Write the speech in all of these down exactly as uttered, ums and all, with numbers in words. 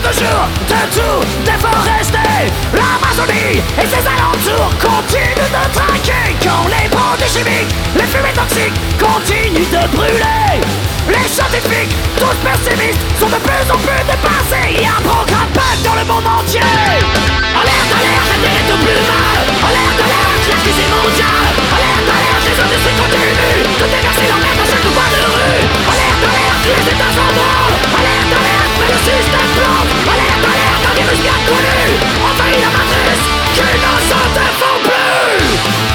de jour de tout déforester. L'Amazonie et ses alentours continuent de traquer quand les produits chimiques, les fumées toxiques continuent de brûler. Les scientifiques, tous pessimistes, sont de plus en plus dépassés. Il y a un programme PAC dans le monde entier. Alerte, alerte, la terre est au plus mal. Alerte, alerte, la crise est mondiale. Alerte, alerte, les industries continuent de déverser leur merde à chaque coin de rue. Alerte, alerte, les états en branle. Alerte, alerte, mais le système plante. Alerte, alerte, un virus bien connu envahit la matrice qu'ils ne se défend plus.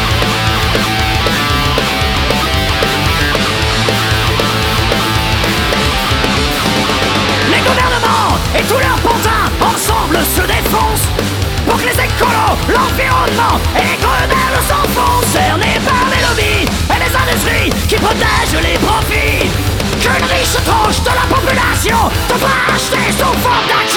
Les gouvernements et tous leurs pantins ensemble se défoncent pour que les écolos, l'environnement et les grenades s'enfoncent, cernés par les lobbies et les industries qui protègent les profits. Qu'une riche tranche de la population doit pas acheter sous forme d'acte